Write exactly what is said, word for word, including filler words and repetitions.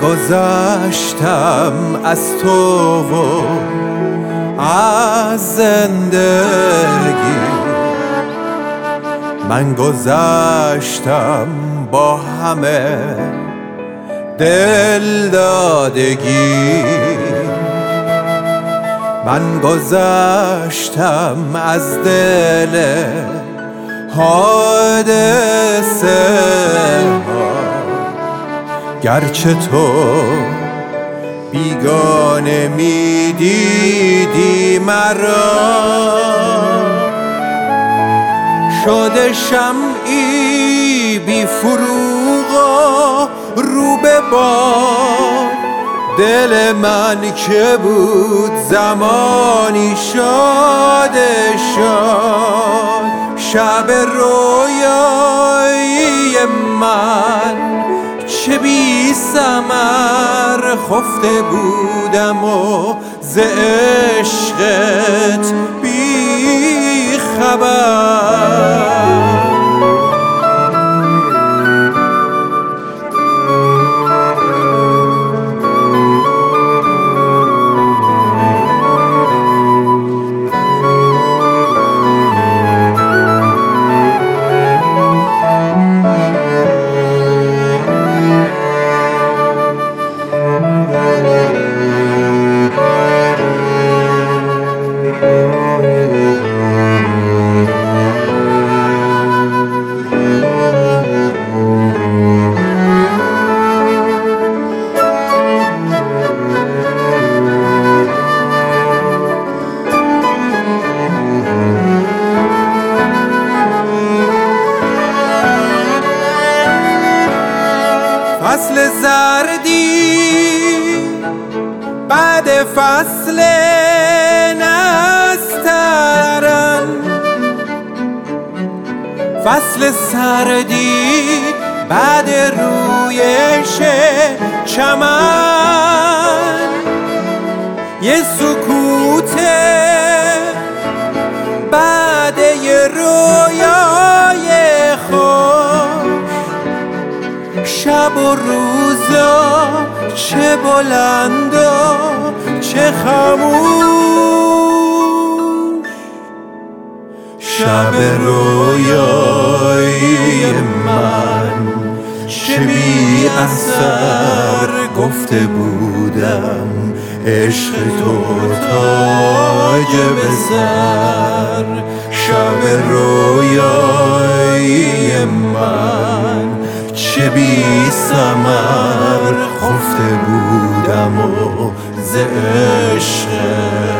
گذشتم از تو و از زندگی، من گذشتم با همه دل دادگی، من گذشتم از دل حادثه ها، گرچه تو بیگانه می دیدی مرا، شده شمعی بی فروغ و رو به باد، دل من که بود زمانی شاد شاد، شب رویایی من چه بی ثمر خفته بودم و ز عشقت بی خبر. فصل زردی بعد فصل نسترن، فصل سردی بعد رویش چمن، یه سکوت بعد یه رویای خوش، شب و روزا چه بلند و چه خموش، شب رویای من چه بی اثر گفته بودم، عشق تو تاج به سر، شب رویای من چه بی ثمر خفته بودم و ز عشق